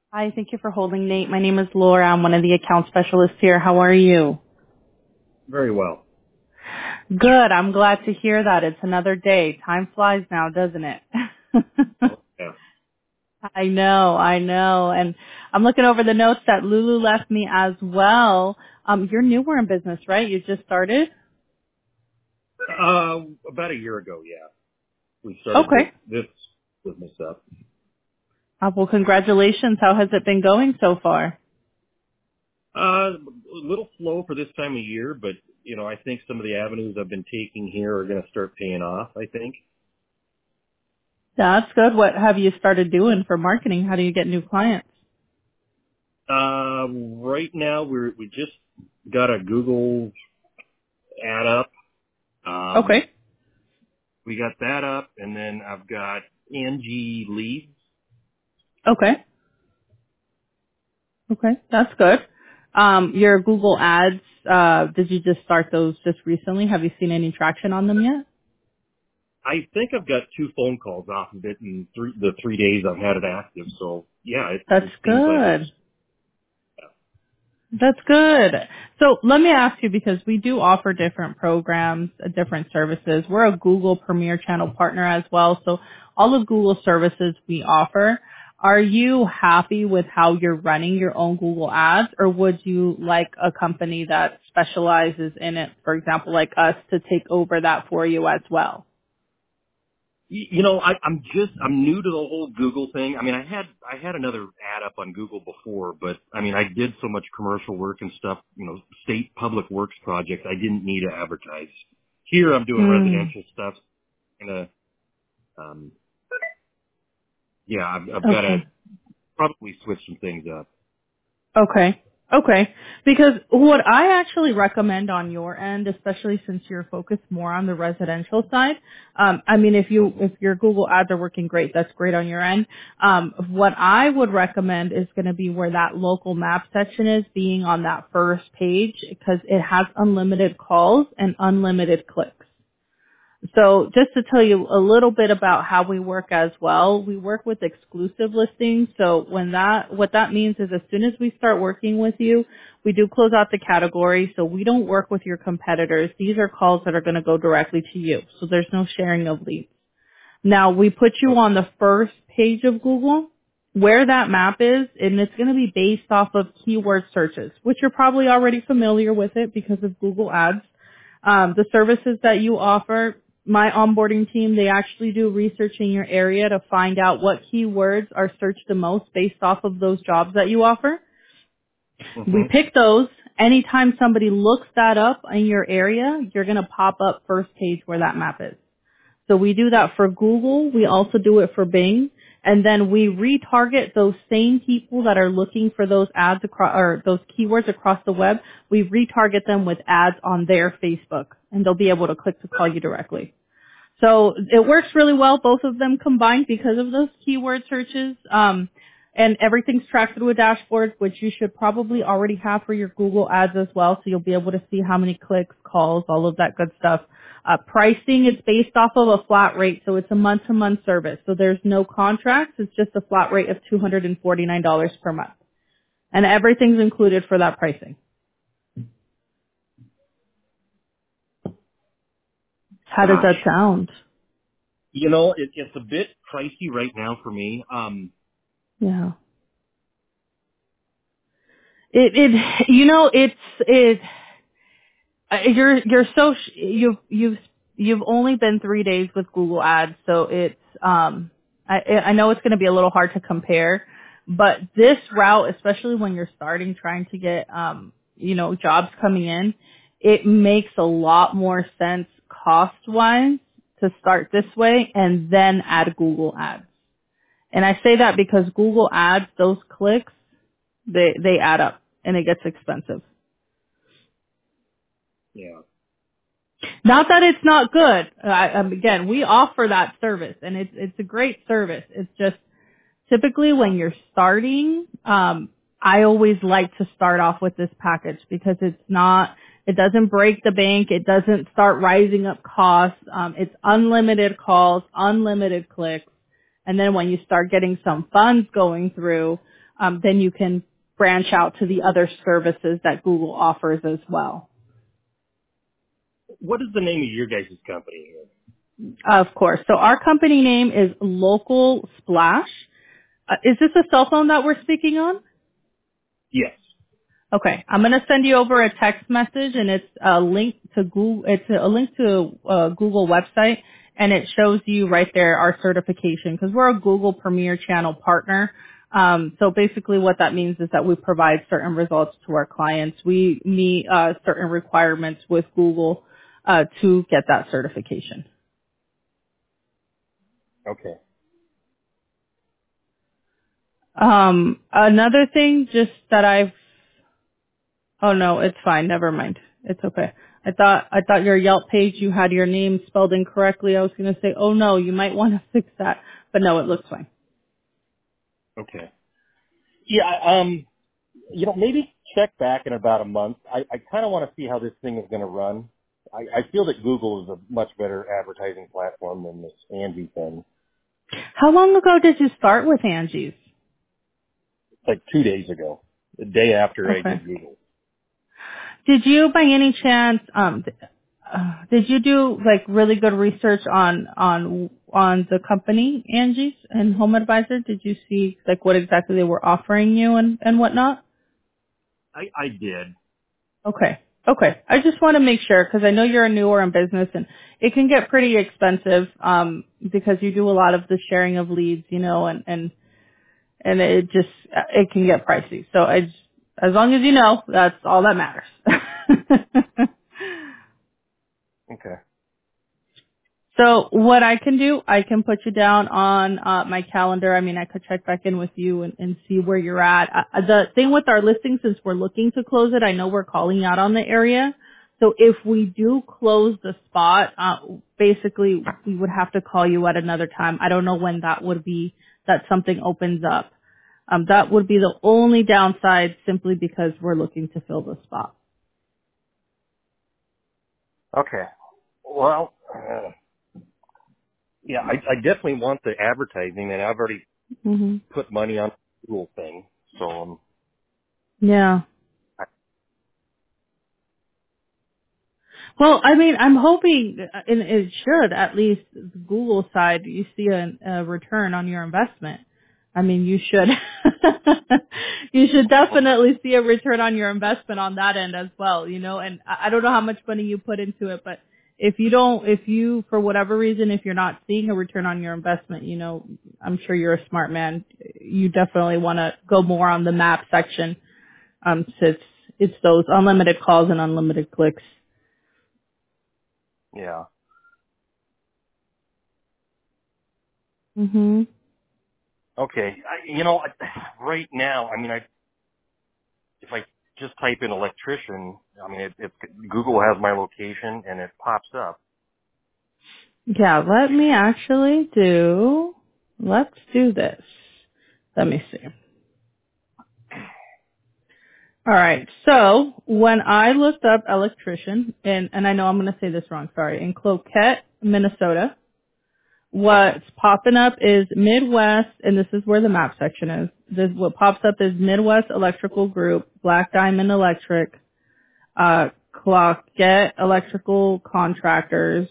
Hi, thank you for holding, Nate. My name is Laura. I'm one of the account specialists here. How are you? Very well. Good. I'm glad to hear that. It's another day. Time flies now, doesn't it? Oh, yeah. I know. And I'm looking over the notes that Lulu left me as well. You're newer in business, right? You just started? About a year ago, yeah. We started Okay. this business up. Well, congratulations. How has it been going so far? A little slow for this time of year, but, I think some of the avenues I've been taking here are going to start paying off, I think. That's good. What have you started doing for marketing? How do you get new clients? Right now, we just got a Google ad up. Okay. We got that up, and then I've got Angie Leads. Okay. Okay, that's good. Your Google ads, did you just start those just recently? Have you seen any traction on them yet? I think I've got 2 phone calls off of it in the 3 days I've had it active. So, yeah, That's it seems like it's. good. That's good. So let me ask you, because we do offer different programs, different services. We're a Google Premier Channel partner as well. So all of Google services we offer. Are you happy with how you're running your own Google ads, or would you like a company that specializes in it, for example, like us, to take over that for you as well? I'm new to the whole Google thing. I mean, I had another ad up on Google before, but I mean, I did so much commercial work and stuff, state public works projects. I didn't need to advertise. Here, I'm doing Hmm. residential stuff. And yeah, I've got to Okay. probably switch some things up. Okay. Okay. Because what I actually recommend on your end, especially since you're focused more on the residential side, I mean, if your Google ads are working great, that's great on your end. What I would recommend is going to be where that local map section is, being on that first page, because it has unlimited calls and unlimited clicks. So just to tell you a little bit about how we work as well, we work with exclusive listings. So what that means is as soon as we start working with you, we do close out the category. So we don't work with your competitors. These are calls that are going to go directly to you. So there's no sharing of leads. Now we put you Okay. on the first page of Google where that map is, and it's going to be based off of keyword searches, which you're probably already familiar with it because of Google Ads. The services that you offer, my onboarding team, they actually do research in your area to find out what keywords are searched the most based off of those jobs that you offer. We hmm pick those. Anytime somebody looks that up in your area, you're going to pop up first page where that map is. So we do that for Google. We also do it for Bing. And then we retarget those same people that are looking for those ads across, or those keywords across the web. We retarget them with ads on their Facebook, and they'll be able to click to call you directly. So it works really well, both of them combined, because of those keyword searches. And everything's tracked through a dashboard, which you should probably already have for your Google ads as well. So you'll be able to see how many clicks, calls, all of that good stuff. Pricing is based off of a flat rate, so it's a month-to-month service. So there's no contracts. It's just a flat rate of $249 per month. And everything's included for that pricing. How does Gosh, that sound? it's a bit pricey right now for me. Yeah. It, you've only been 3 days with Google Ads, so it's I know it's going to be a little hard to compare, but this route, especially when you're starting trying to get jobs coming in, it makes a lot more sense cost wise to start this way and then add Google Ads. And I say that because Google Ads, those clicks, they add up and it gets expensive. Yeah. Not that it's not good. Again, we offer that service, and it's a great service. It's just typically when you're starting, I always like to start off with this package because it doesn't break the bank. It doesn't start rising up costs. It's unlimited calls, unlimited clicks. And then when you start getting some funds going through, then you can branch out to the other services that Google offers as well. What is the name of your guys' company here? Of course. So our company name is Local Splash. Is this a cell phone that we're speaking on? Yes. Okay, I'm going to send you over a text message, and it's a link to Google. It's a link to a Google website, and it shows you right there our certification because we're a Google Premier Channel partner. So basically, what that means is that we provide certain results to our clients. We meet certain requirements with Google to get that certification. Okay. Another thing, just that oh no, it's fine. Never mind. It's okay. I thought your Yelp page, you had your name spelled incorrectly. I was going to say, oh no, you might want to fix that. But no, it looks fine. Okay. Yeah, maybe check back in about a month. I kind of want to see how this thing is going to run. I feel that Google is a much better advertising platform than this Angie thing. How long ago did you start with Angie's? Like 2 days ago, the day after I Okay. did Google. Did you, by any chance, did you do like really good research on the company Angie's and Home Advisor? Did you see like what exactly they were offering you and whatnot? I did. Okay. Okay. I just want to make sure because I know you're newer in business and it can get pretty expensive because you do a lot of the sharing of leads, and it can get pricey. So as long as you know, that's all that matters. Okay. So what I can do, I can put you down on my calendar. I mean, I could check back in with you and see where you're at. The thing with our listing, since we're looking to close it, I know we're calling out on the area. So if we do close the spot, basically we would have to call you at another time. I don't know when that would be, that something opens up. That would be the only downside simply because we're looking to fill the spot. Okay. Well, yeah, I definitely want the advertising, and I've already Hmm. put money on the Google thing. So, Yeah. Well, I mean, I'm hoping, and it should, at least Google side, you see a return on your investment. I mean, you should, you should definitely see a return on your investment on that end as well, and I don't know how much money you put into it, but if you, for whatever reason, if you're not seeing a return on your investment, I'm sure you're a smart man. You definitely want to go more on the map section, since it's those unlimited calls and unlimited clicks. yeah. Mhm. Okay. Right now, if I just type in electrician, Google has my location and it pops up. Yeah, let's do this. Let me see. All right. So when I looked up electrician, and I know I'm going to say this wrong, sorry, in Cloquet, Minnesota, what's popping up is Midwest, and this is where the map section is. What pops up is Midwest Electrical Group, Black Diamond Electric, Cloquet Electrical Contractors,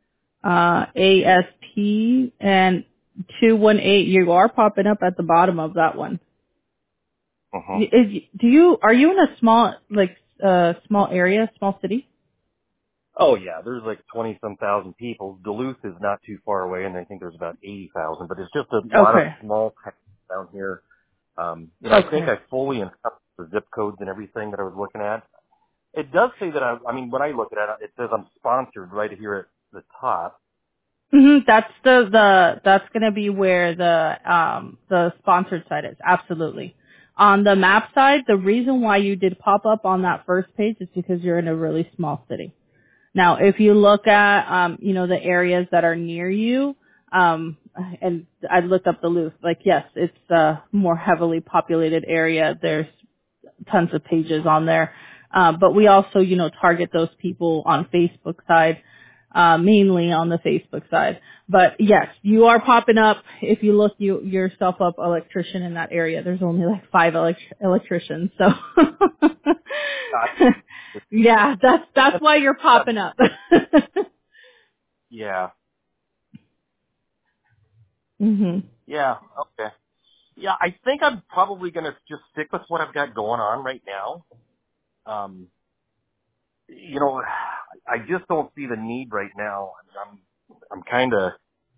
ASP, and 218. You are popping up at the bottom of that one. Uh-huh. Are you in a small area, small city? Oh yeah, there's like 20-some thousand people. Duluth is not too far away, and I think there's about 80,000. But it's just a lot of Okay. small towns down here. I think Okay. I fully encompassed the zip codes and everything that I was looking at. It does say that when I look at it, it says I'm sponsored right here at the top. That's that's gonna be where the sponsored side is. Absolutely. On the map side, the reason why you did pop up on that first page is because you're in a really small city. Now, if you look at, the areas that are near you, and I looked up Duluth, like, yes, it's a more heavily populated area. There's tons of pages on there. But we also, target those people on Facebook side. mainly on the Facebook side. But yes, you are popping up. If you look yourself up electrician in that area, there's only like 5 electricians. So Uh, yeah, that's why you're popping up. yeah. Mhm. Yeah. Okay. Yeah, I think I'm probably going to just stick with what I've got going on right now. You know, I just don't see the need right now. I'm kind of,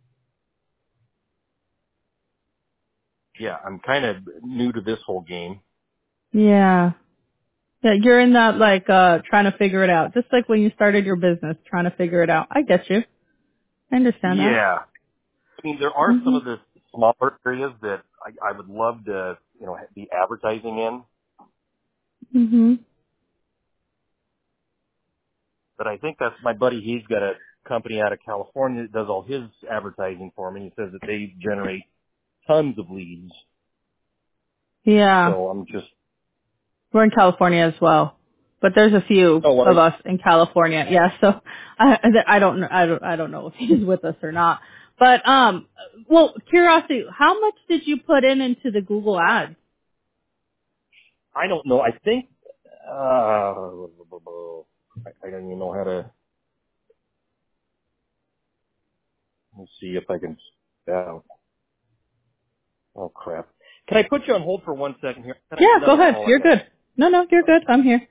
I'm kind of new to this whole game. Yeah. Yeah, you're in that like trying to figure it out. Just like when you started your business, trying to figure it out. I get you. I understand that. Yeah. I mean, there are some Mhm. of the smaller areas that I would love to, be advertising in, Mhm. but I think that's my buddy. He's got a company out of California that does all his advertising for him, and he says that they generate tons of leads. Yeah. So I'm just, We're in California as well, but there's a few oh, what of us in California. Yeah, so I don't know if he's with us or not. But well, curiosity, how much did you put into the Google ads? I don't know. I think, I don't even know how to, let's see if I can, oh crap. Can I put you on hold for 1 second here? I got Yeah, go another ahead. call I You're gotta, good. No, you're good. I'm here.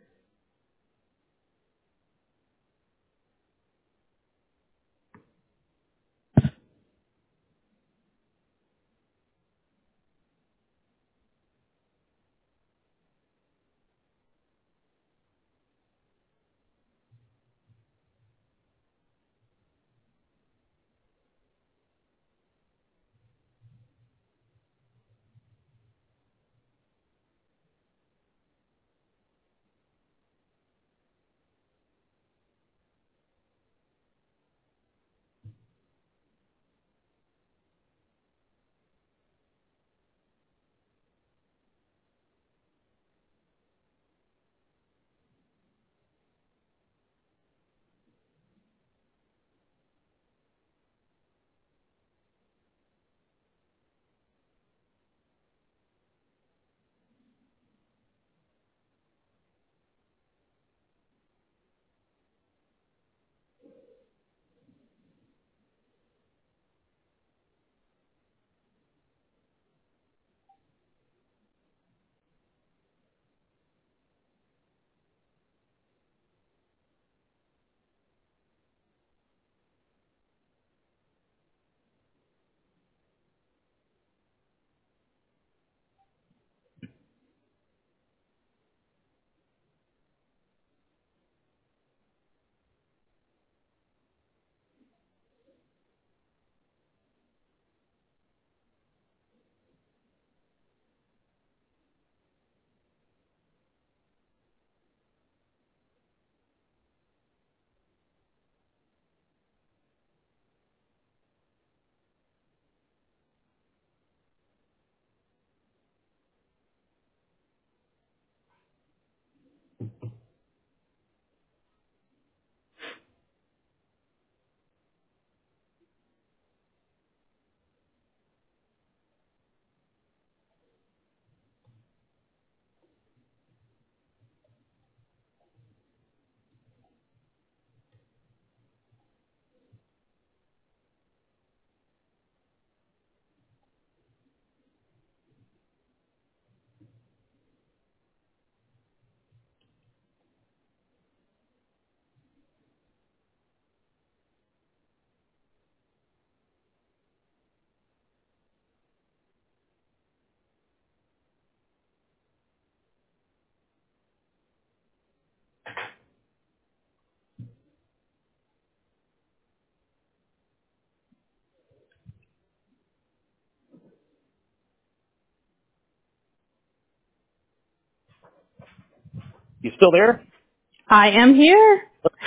you still there? I am here.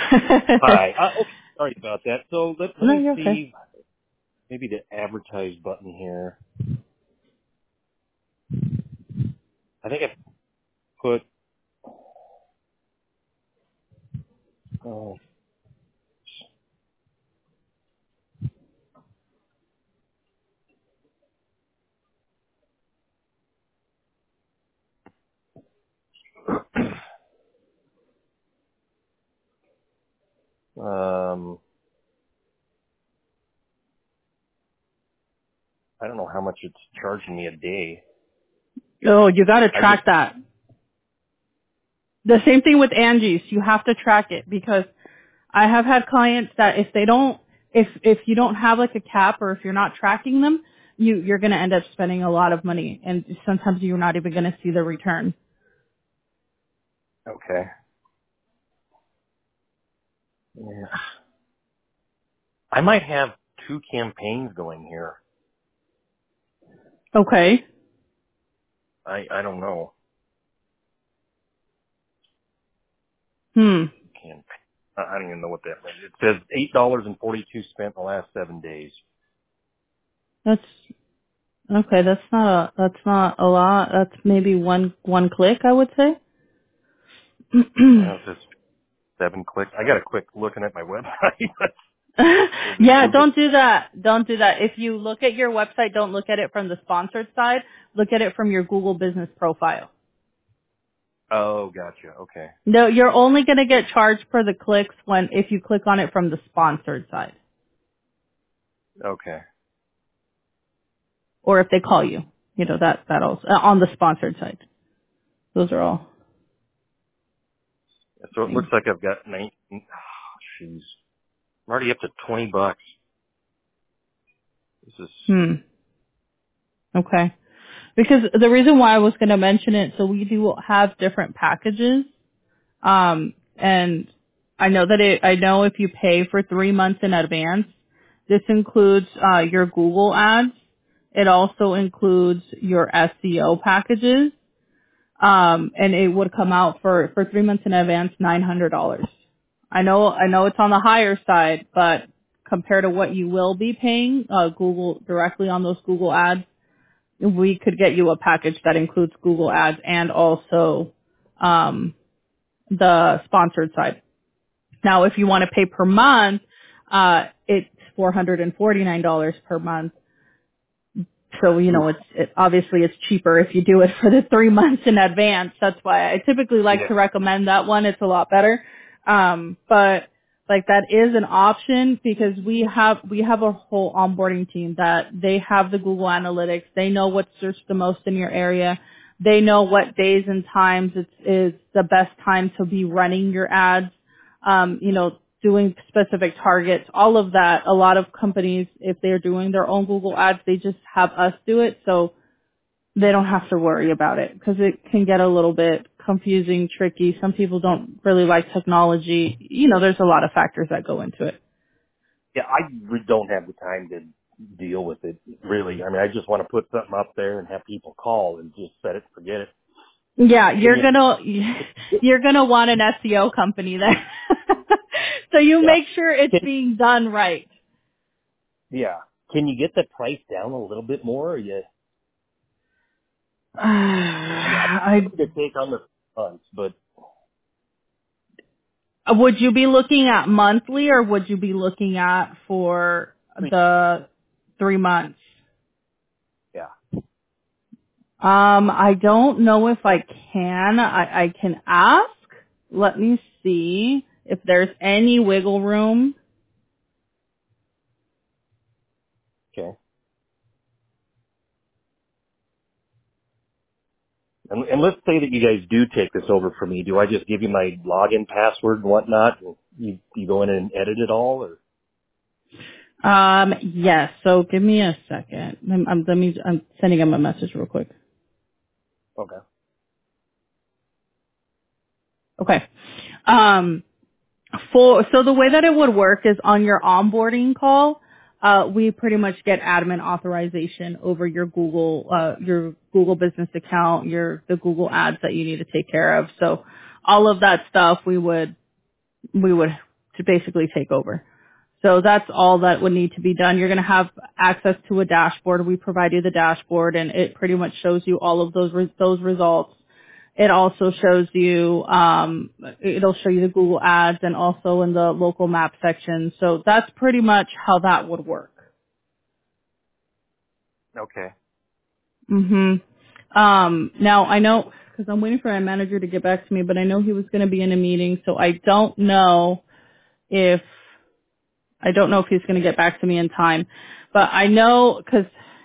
Hi. Okay, sorry about that. So let No, me you're okay. see, maybe the advertise button here. I think I put, oh, I don't know how much it's charging me a day. Oh, you got to track that. The same thing with Angie's. You have to track it because I have had clients that if you don't have like a cap or if you're not tracking them, you're going to end up spending a lot of money and sometimes you're not even going to see the return. Okay. Yeah. I might have 2 campaigns going here. Okay. I don't know. Campaign. I don't even know what that means. It says $8.42 spent in the last 7 days. That's okay. That's not a lot. That's maybe one click, I would say. It says 7 clicks. I got to quit looking at my website. Yeah, don't do that. Don't do that. If you look at your website, don't look at it from the sponsored side. Look at it from your Google business profile. Oh, gotcha. Okay. No, you're only going to get charged for the clicks if you click on it from the sponsored side. Okay. Or if they call you. That also, on the sponsored side. Those are all. So it looks like I've got 19. Oh, jeez. I'm already up to $20. This is. Okay. Because the reason why I was going to mention it, so we do have different packages. And I know if you pay for 3 months in advance, this includes, your Google ads. It also includes your SEO packages. And it would come out for 3 months in advance, $900. I know it's on the higher side, but compared to what you will be paying, Google directly on those Google ads, we could get you a package that includes Google ads and also, the sponsored side. Now, if you want to pay per month, it's $449 per month. So, obviously it's cheaper if you do it for the 3 months in advance. That's why I typically like to recommend that one. It's a lot better. But like that is an option because we have a whole onboarding team that they have the Google Analytics. They know what's searched the most in your area. They know what days and times is the best time to be running your ads. Doing specific targets, all of that. A lot of companies, if they're doing their own Google ads, they just have us do it so they don't have to worry about it because it can get a little bit confusing, tricky. Some people don't really like technology. There's a lot of factors that go into it. Yeah, I don't have the time to deal with it, really. I mean, I just want to put something up there and have people call and just set it and forget it. Yeah, you're gonna want an SEO company there. So you make sure it's being done right. Yeah. Can you get the price down a little bit more? Or I to take on the funds, but would you be looking at monthly or would you be looking at for the 3 months? Yeah. I don't know if I can. I can ask. Let me see if there's any wiggle room. Okay. And let's say that you guys do take this over for me. Do I just give you my login password and whatnot? And you go in and edit it all, or? Yes. So give me a second. I'm sending him a message real quick. Okay. Okay. So the way that it would work is on your onboarding call, we pretty much get admin authorization over your Google business account, the Google ads that you need to take care of. So all of that stuff we would to basically take over. So that's all that would need to be done. You're going to have access to a dashboard. We provide you the dashboard and it pretty much shows you all of those results. It also shows you, it'll show you the Google ads and also in the local map section. So that's pretty much how that would work. Okay. Now I know, because I'm waiting for my manager to get back to me, but I know he was going to be in a meeting, so I don't know if I don't know if he's going to get back to me in time, but I know because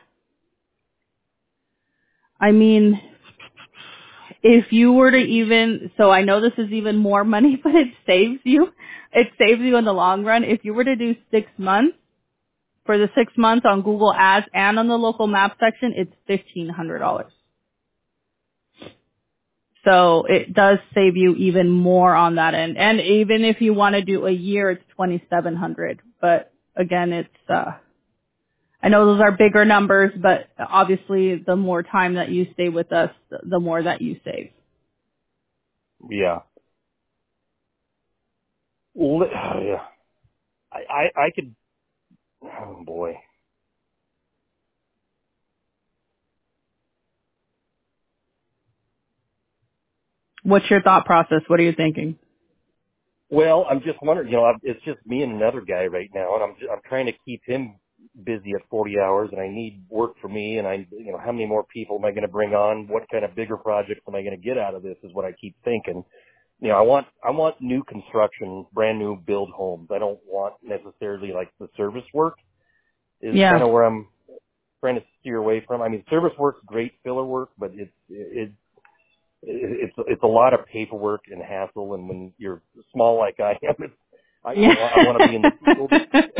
I mean, if you were to even, so I know this is even more money, but it saves you. It saves you in the long run. If you were to do 6 months, for the 6 months on Google Ads and on the local map section, it's $1,500. So it does save you even more on that end. And even if you want to do a year, it's $2,700. But again, it's, I know those are bigger numbers, but obviously the more time that you stay with us, the more that you save. Yeah. Well, yeah. I could, oh boy. What's your thought process? What are you thinking? Well, I'm just wondering, it's just me and another guy right now, and I'm trying to keep him busy at 40 hours, and I need work for me, and how many more people am I going to bring on? What kind of bigger projects am I going to get out of this is what I keep thinking. I want new construction, brand new build homes. I don't want necessarily like the service work is Yeah. kind of where I'm trying to steer away from. I mean, service work's great filler work, but it's a lot of paperwork and hassle, and when you're small like I am, I want to be in the field.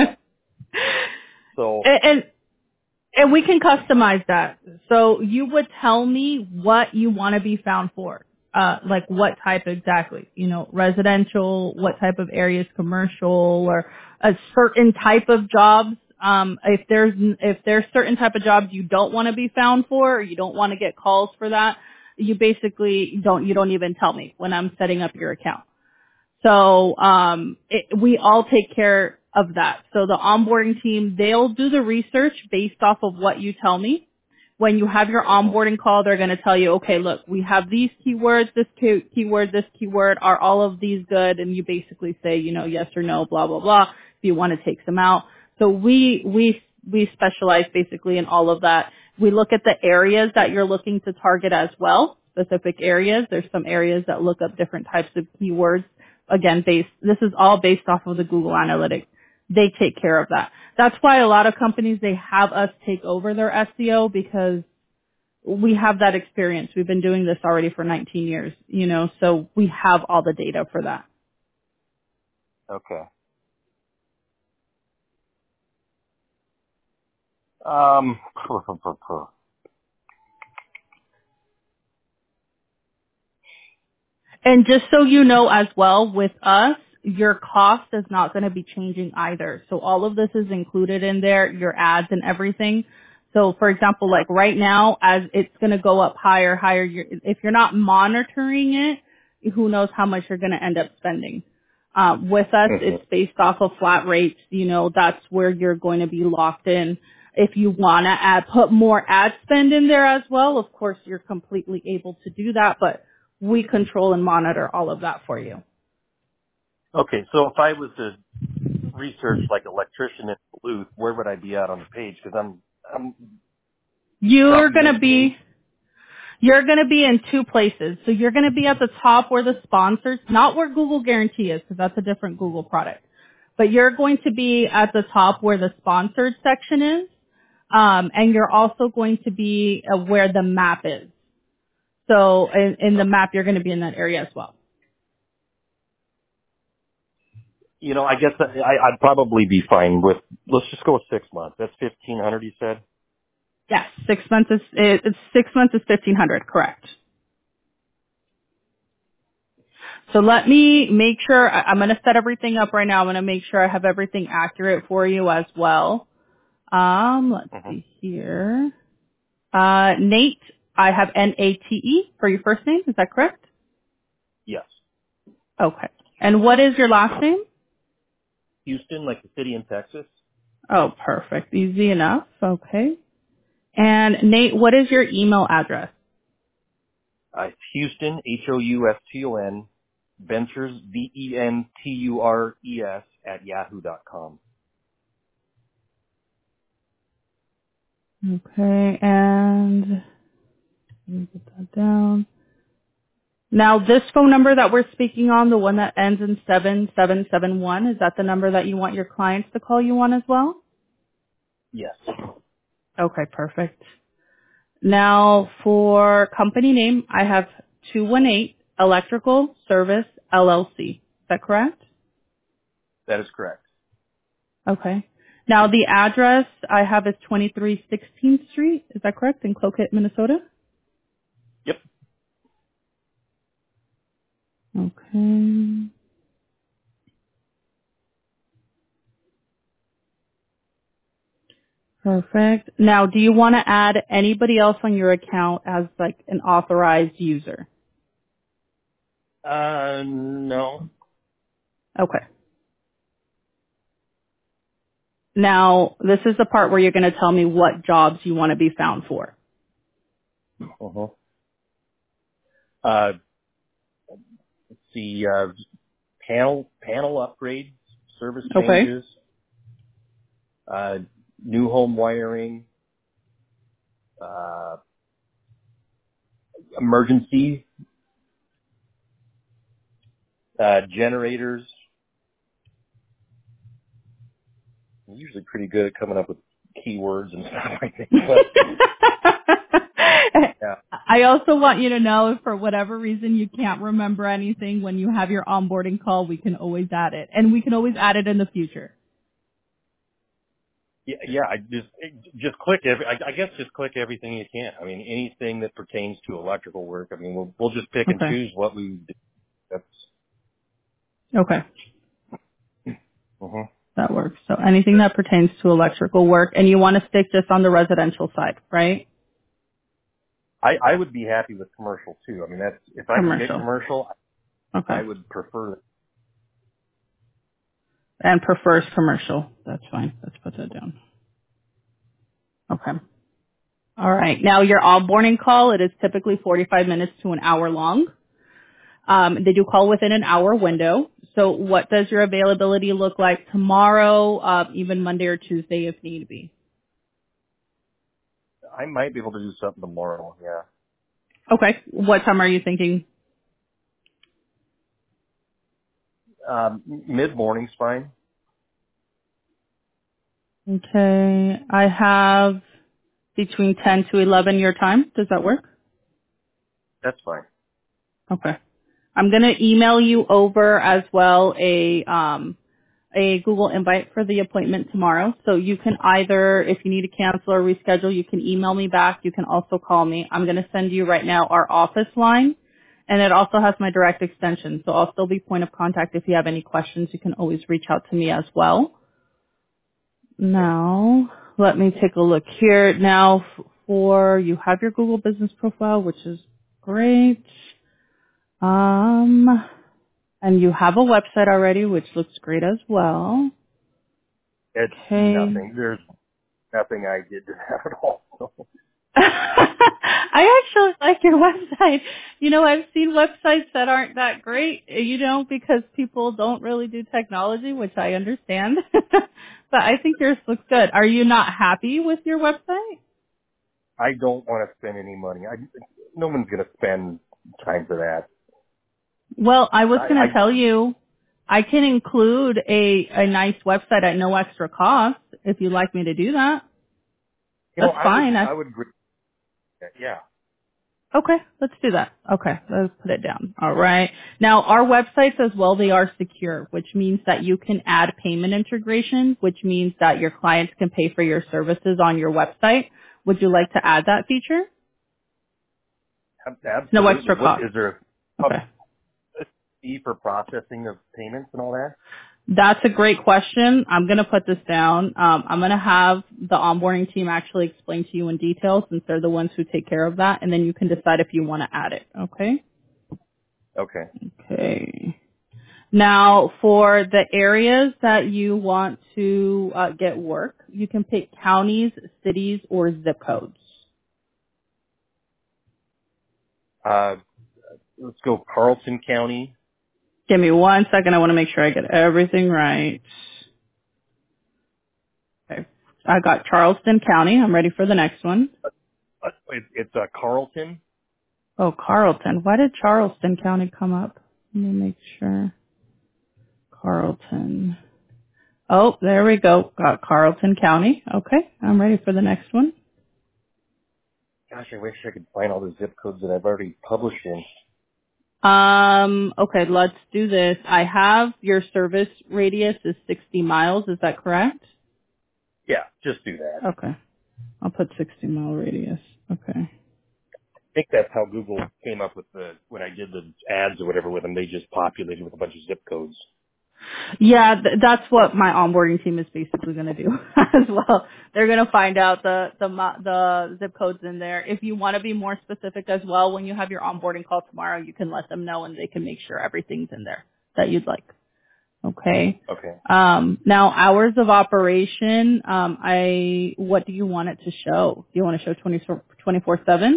So And we can customize that. So you would tell me what you want to be found for. Like what type exactly? Residential, what type of areas, commercial, or a certain type of jobs. If there's certain type of jobs you don't want to be found for, or you don't want to get calls for that, you basically you don't even tell me when I'm setting up your account. So we all take care of that. So the onboarding team, they'll do the research based off of what you tell me. When you have your onboarding call, they're going to tell you, okay, look, we have these keywords, this keyword, this keyword. Are all of these good? And you basically say, yes or no, blah, blah, blah, if you want to take them out. So we specialize basically in all of that. We look at the areas that you're looking to target as well, specific areas. There's some areas that look up different types of keywords. Again, this is all based off of the Google Analytics. They take care of that. That's why a lot of companies, they have us take over their SEO because we have that experience. We've been doing this already for 19 years, so we have all the data for that. okay. And just so you know as well, with us, your cost is not going to be changing either. So all of this is included in there, your ads and everything. So for example, like right now, as it's going to go up higher, if you're not monitoring it, who knows how much you're going to end up spending. With us, it's based off of flat rates. That's where you're going to be locked in. If you want to put more ad spend in there as well, of course, you're completely able to do that, but we control and monitor all of that for you. Okay, so if I was to research like electrician in Duluth, where would I be at on the page? Because I'm You're not going to making be in two places. So you're going to be at the top where the sponsors, not where Google Guarantee is, because that's a different Google product. But you're going to be at the top where the sponsored section is. And you're also going to be where the map is. So in the map, you're going to be in that area as well. I guess I'd probably be fine with, let's just go with 6 months. That's 1,500 you said? Yes, 6 months is, it's 6 months is 1,500, correct. So let me make sure, I'm going to set everything up right now. I'm going to make sure I have everything accurate for you as well. Let's see here. Nate, I have Nate for your first name. Is that correct? Yes. Okay. And what is your last name? Houston, like the city in Texas? Oh, perfect. Easy enough. Okay. And Nate, what is your email address? It's Houston, Houston, Ventures, Ventures, @yahoo.com. Okay, and let me put that down. Now, this phone number that we're speaking on, the one that ends in 7771, is that the number that you want your clients to call you on as well? Yes. Okay, perfect. Now, for company name, I have 218 Electrical Service LLC. Is that correct? That is correct. Okay. Now, the address I have is 23 16th Street. Is that correct? In Cloquet, Minnesota? Yep. Okay. Perfect. Now, do you want to add anybody else on your account as like an authorized user? No. Okay. Now, this is the part where you're going to tell me what jobs you want to be found for. Uh-huh. Let's see, panel upgrades, service Okay. changes, new home wiring, emergency, generators. I'm usually pretty good at coming up with keywords and stuff like that. But, yeah. I also want you to know if for whatever reason you can't remember anything when you have your onboarding call, we can always add it. And we can always add it in the future. Yeah, I just click I guess just click everything you can. I mean, anything that pertains to electrical work. I mean, we'll just pick and Okay. choose what we do. That's, Okay. uh-huh. That works. So anything that pertains to electrical work, and you want to stick just on the residential side, right? I would be happy with commercial too. I mean, that's, if I can get Commercial. commercial, Okay. I would prefer. And prefers commercial. That's fine. Let's put that down. Okay. All right. Now your onboarding call, it is typically 45 minutes to an hour long. They do call within an hour window. So what does your availability look like tomorrow, even Monday or Tuesday if need be? I might be able to do something tomorrow. Yeah. Okay. What time are you thinking? Mid morning's fine. Okay. I have between 10 to 11 your time. Does that work? That's fine. Okay. I'm going to email you over as well a Google invite for the appointment tomorrow. So you can either, if you need to cancel or reschedule, you can email me back. You can also call me. I'm going to send you right now our office line, and it also has my direct extension. So I'll still be point of contact. If you have any questions, you can always reach out to me as well. Okay. Now, let me take a look here. Now, for you have your Google business profile, which is great. And you have a website already, which looks great as well. It's Okay. nothing. There's nothing I did to that at all. So, I actually like your website. You know, I've seen websites that aren't that great, you know, because people don't really do technology, which I understand. But I think yours looks good. Are you not happy with your website? I don't want to spend any money. No one's going to spend time for that. Well, I was going to I tell you, I can include a nice website at no extra cost if you'd like me to do that. That's fine. I would agree. Yeah. Okay, let's do that. Okay, let's put it down. All right. Now, our websites as well, they are secure, which means that you can add payment integration, which means that your clients can pay for your services on your website. Would you like to add that feature? No Absolutely. extra What cost. is there Okay. a fee for processing of payments and all that? That's a great question. I'm going to put this down. I'm going to have the onboarding team actually explain to you in detail since they're the ones who take care of that, and then you can decide if you want to add it. Okay? Okay. Okay. Now, for the areas that you want to get work, you can pick counties, cities, or zip codes. Uh, let's go Carlton County. Give me 1 second. I want to make sure I get everything right. Okay. I got Charleston County. I'm ready for the next one. It's Carlton, Oh, Carlton. Why did Charleston County come up? Let me make sure. Carlton. Oh, there we go. Got Carlton County. Okay, I'm ready for the next one. Gosh, I wish I could find all the zip codes that I've already published in. Okay, let's do this. I have your service radius is 60 miles. Is that correct? Yeah, just do that. Okay. I'll put 60-mile radius. Okay. I think that's how Google came up with when I did the ads or whatever with them, they just populated with a bunch of zip codes. Yeah, that's what my onboarding team is basically going to do as well. They're going to find out the zip codes in there. If you want to be more specific as well, when you have your onboarding call tomorrow, you can let them know and they can make sure everything's in there that you'd like. Okay. Okay. Now hours of operation, what do you want it to show? Do you want to show 24/7?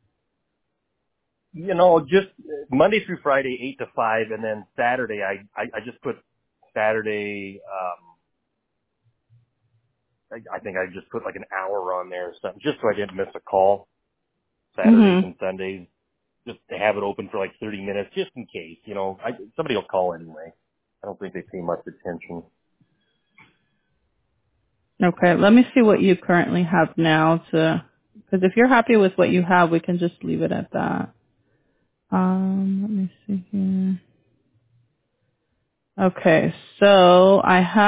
You know, just Monday through Friday, 8 to 5, and then Saturday, I just put Saturday, I think I just put like an hour on there or something, just so I didn't miss a call. Saturdays and Sundays, just to have it open for like 30 minutes, just in case, you know, somebody will call anyway. I don't think they pay much attention. Okay, let me see what you currently have now because if you're happy with what you have, we can just leave it at that. Let me see here. Okay, so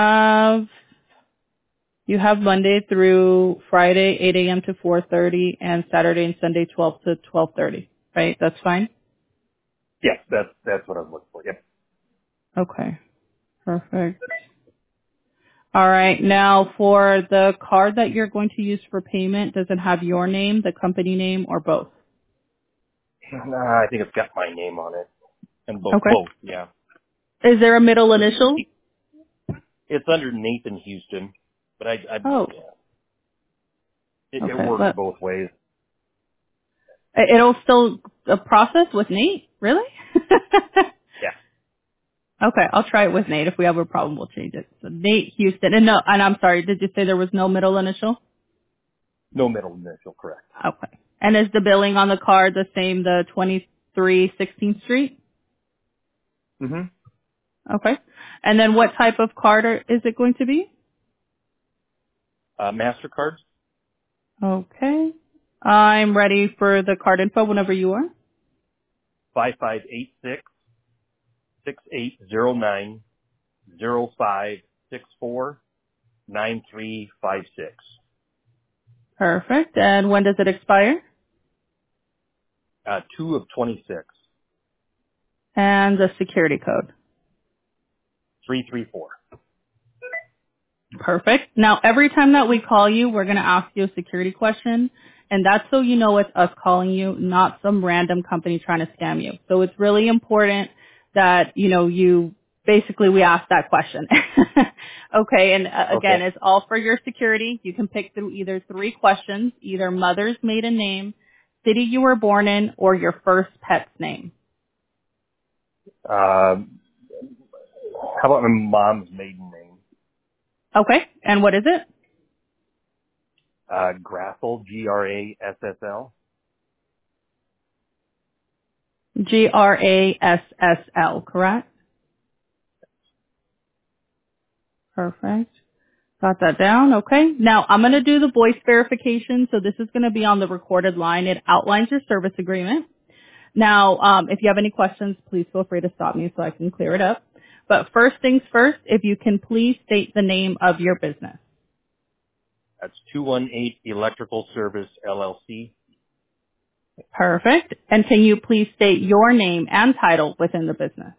you have Monday through Friday, 8 a.m. to 4:30, and Saturday and Sunday, 12 to 12:30, right? That's fine? Yes, that's what I was looking for. Yep. Okay, perfect. All right, now for the card that you're going to use for payment, does it have your name, the company name, or both? Nah, I think it's got my name on it. And Okay. both, yeah. Is there a middle initial? It's under Nathan Houston, but Oh, yeah. It okay. works both ways. It'll still process with Nate? Really? Yeah. Okay, I'll try it with Nate. If we have a problem, we'll change it. So Nate Houston. And I'm sorry, did you say there was no middle initial? No middle initial, correct. Okay. And is the billing on the card the same, the 23 16th Street? Mm-hmm. Okay. And then what type of card is it going to be? MasterCard, Okay. I'm ready for the card info whenever you are. 5586 6809 0564 9356. Perfect. And when does it expire? 2 of 26. And the security code. 334. Perfect. Now, every time that we call you, we're going to ask you a security question, and that's so you know it's us calling you, not some random company trying to scam you. So it's really important that, we ask that question. Okay, and again, Okay. it's all for your security. You can pick through either three questions, either mother's maiden name, city you were born in, or your first pet's name. How about my mom's maiden name? Okay, and what is it? Grassl, Grassl. Grassl, correct? Perfect. Got that down. Okay. Now I'm going to do the voice verification. So this is going to be on the recorded line. It outlines your service agreement. Now, if you have any questions, please feel free to stop me so I can clear it up. But first things first, if you can please state the name of your business. That's 218 Electrical Service, LLC. Perfect. And can you please state your name and title within the business?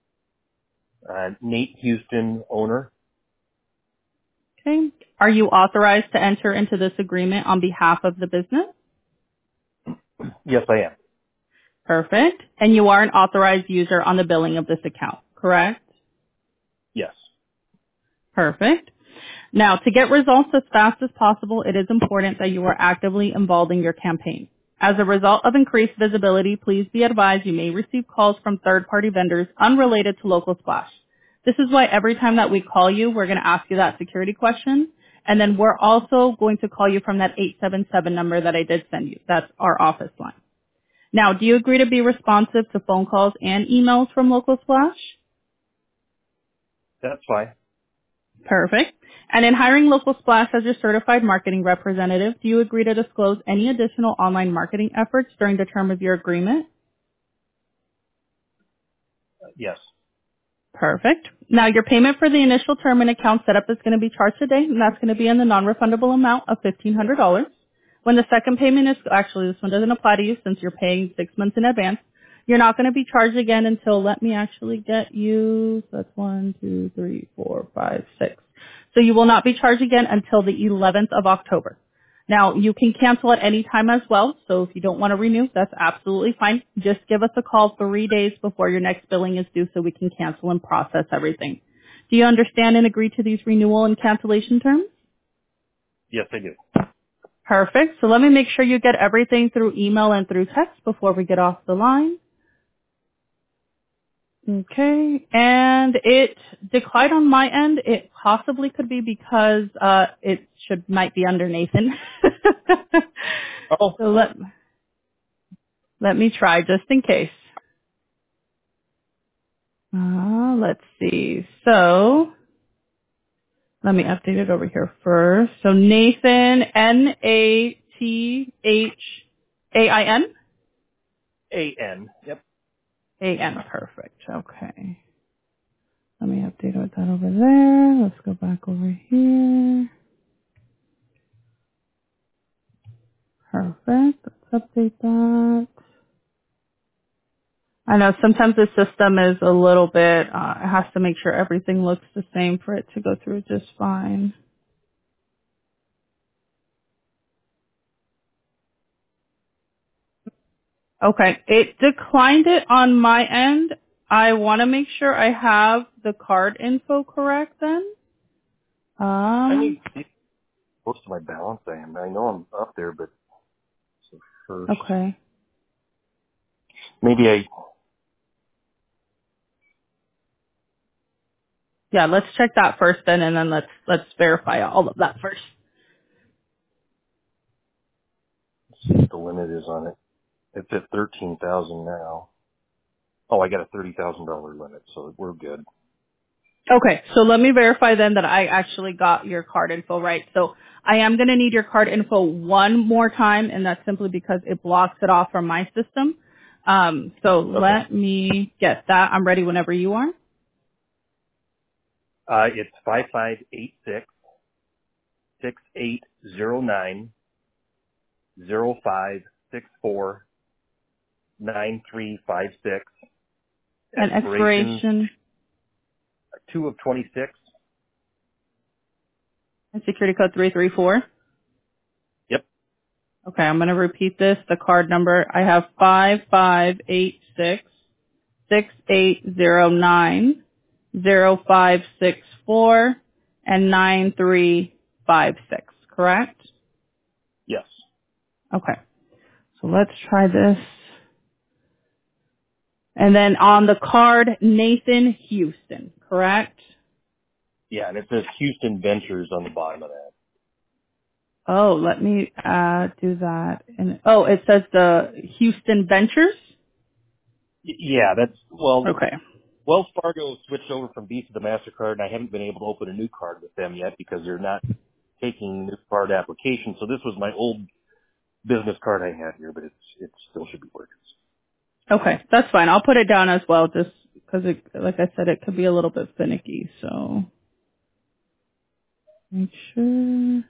Nate Houston, owner. Okay. Are you authorized to enter into this agreement on behalf of the business? Yes, I am. Perfect. And you are an authorized user on the billing of this account, correct? Yes. Perfect. Now, to get results as fast as possible, it is important that you are actively involved in your campaign. As a result of increased visibility, please be advised you may receive calls from third-party vendors unrelated to Local Splash. This is why every time that we call you, we're going to ask you that security question, and then we're also going to call you from that 877 number that I did send you. That's our office line. Now, do you agree to be responsive to phone calls and emails from Local Splash? That's fine. Perfect. And in hiring Local Splash as your certified marketing representative, do you agree to disclose any additional online marketing efforts during the term of your agreement? Yes. Perfect. Now, your payment for the initial term and account setup is going to be charged today, and that's going to be in the non-refundable amount of $1,500. When the second payment is, actually, this one doesn't apply to you since you're paying 6 months in advance. You're not going to be charged again until, let me actually get you, so that's 1, 2, 3, 4, 5, 6. So you will not be charged again until the 11th of October. Now, you can cancel at any time as well, so if you don't want to renew, that's absolutely fine. Just give us a call 3 days before your next billing is due so we can cancel and process everything. Do you understand and agree to these renewal and cancellation terms? Yes, I do. Perfect. So let me make sure you get everything through email and through text before we get off the line. Okay. And it declined on my end. It possibly could be because it might be under Nathan. Oh, So let me try just in case. Let's see. So let me update it over here first. So Nathan, Nathain? A-N. Yep. A-N, perfect. Okay. Let me update that over there. Let's go back over here. Perfect. Let's update that. I know sometimes the system is a little bit, it has to make sure everything looks the same for it to go through just fine. Okay. It declined it on my end. I want to make sure I have the card info correct then. I need to see close to my balance I am. I know I'm up there, but so first, Okay. maybe I Yeah, let's check that first then and then let's verify all of that first. let's see what the limit is on it. It's at 13,000 now. Oh, I got a $30,000 limit, so we're good. Okay, so let me verify then that I actually got your card info right. So I am going to need your card info one more time, and that's simply because it blocks it off from my system. So Okay. let me get that. I'm ready whenever you are. It's 5586-6809-0564-9356. And Expiration expiration 2 of 26. and security code 334. Yep. Okay, I'm going to repeat this. The card number, I have 5586-6809-0564 and 9356, correct? Yes. Okay, so let's try this. And then on the card, Nathan Houston, correct? Yeah, and it says Houston Ventures on the bottom of that. Oh, let me do that. And it says the Houston Ventures. Yeah, that's, well, Okay. Wells Fargo switched over from Visa to MasterCard, and I haven't been able to open a new card with them yet because they're not taking new card applications. So this was my old business card I had here, but it still should be working. Okay, that's fine. I'll put it down as well, just because, like I said, it could be a little bit finicky. So make sure.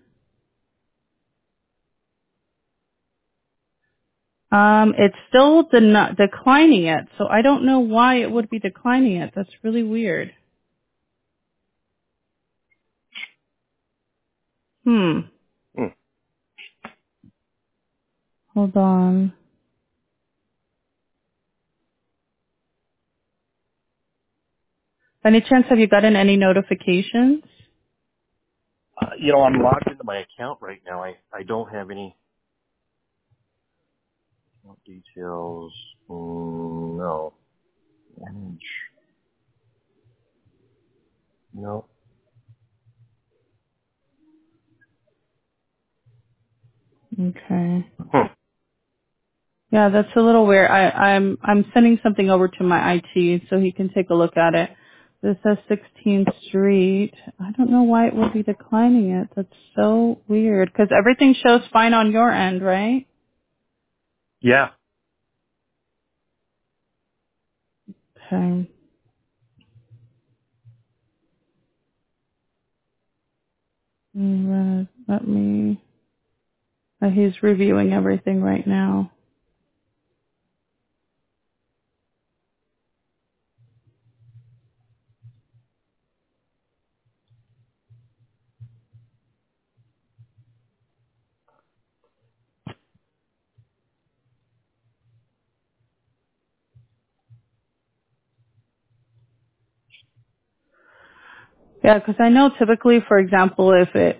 It's still declining it, so I don't know why it would be declining it. That's really weird. Hmm. Hold on. By any chance, have you gotten any notifications? I'm logged into my account right now. I don't have any details. No. Manage. No. Okay. Hmm. Yeah, that's a little weird. I'm sending something over to my IT so he can take a look at it. This says 16th Street. I don't know why it would be declining it. That's so weird because everything shows fine on your end, right? Yeah. Okay. Let me. He's reviewing everything right now. Yeah, because I know typically, for example,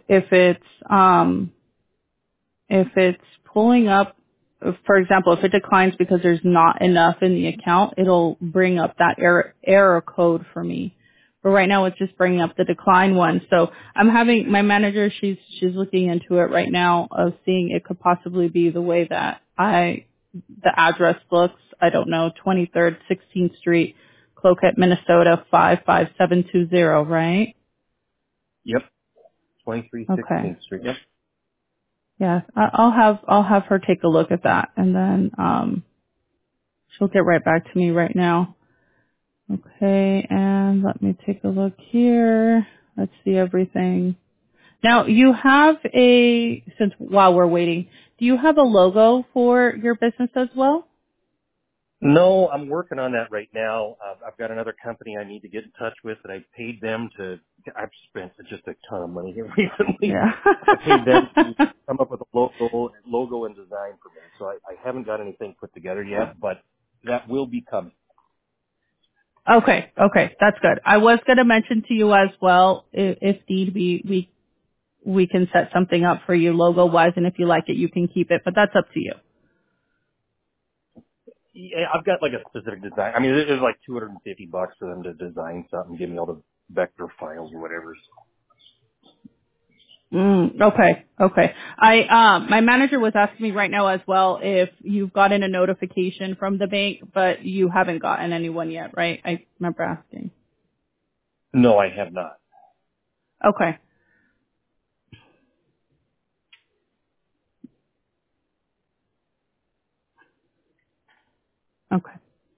if it's pulling up, for example, if it declines because there's not enough in the account, it'll bring up that error code for me. But right now it's just bringing up the decline one. So I'm having my manager, she's looking into it right now of seeing it could possibly be the way that the address looks. I don't know, 23rd, 16th Street, Cloquet, Minnesota, 55720, right? Yep. 23 Okay. 16th Street. Yep. Yeah, I'll have her take a look at that, and then she'll get right back to me right now. Okay, and let me take a look here. Let's see everything. Now you have since while we're waiting, do you have a logo for your business as well? No, I'm working on that right now. I've got another company I need to get in touch with that I paid them to. I've spent just a ton of money here recently. Yeah. I paid them to come up with a logo and design for me. So I haven't got anything put together yet, but that will be coming. Okay, that's good. I was going to mention to you as well, if need be, we can set something up for you logo wise, and if you like it, you can keep it, but that's up to you. Yeah, I've got like a specific design. I mean, it was like $250 for them to design something, give me all the vector files or whatever. Okay. My manager was asking me right now as well if you've gotten a notification from the bank, but you haven't gotten anyone yet, right? I remember asking. No, I have not. Okay. Okay.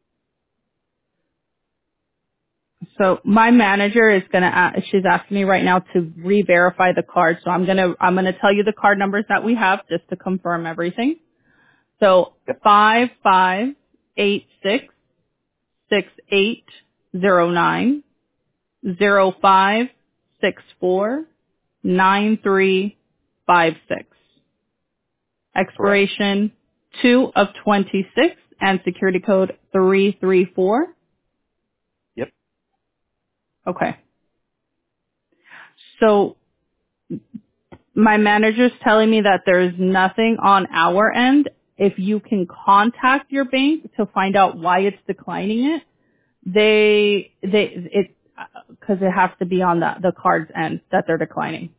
So my manager is she's asking me right now to re-verify the card. So I'm gonna tell you the card numbers that we have just to confirm everything. So Yep. 5586680905649356. Correct. Expiration 2 of 26 and security code 334. Yep. Okay. So my manager's telling me that there's nothing on our end. If you can contact your bank to find out why it's declining it, because it has to be on the card's end that they're declining.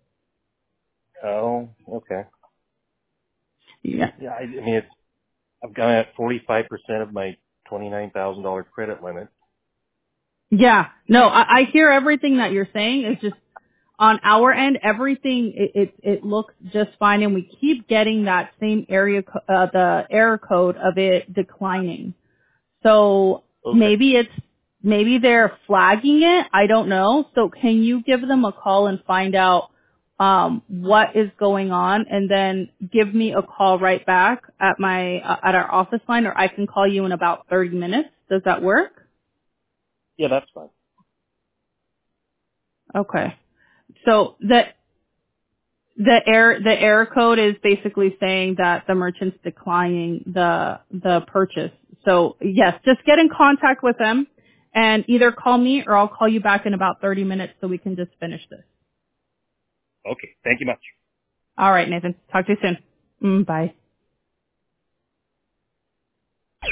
Oh, okay. Yeah. Yeah, I mean, I've got at 45% of my $29,000 credit limit. Yeah. No, I hear everything that you're saying. It's just on our end, everything it looks just fine, and we keep getting that same the error code of it declining. So Okay. maybe they're flagging it. I don't know. So can you give them a call and find out what is going on, and then give me a call right back at at our office line, or I can call you in about 30 minutes. Does that work? Yeah, that's fine. Okay. So the error code is basically saying that the merchant's declining the purchase. So yes, just get in contact with them and either call me or I'll call you back in about 30 minutes so we can just finish this. Okay. Thank you much. All right, Nathan. Talk to you soon. Bye.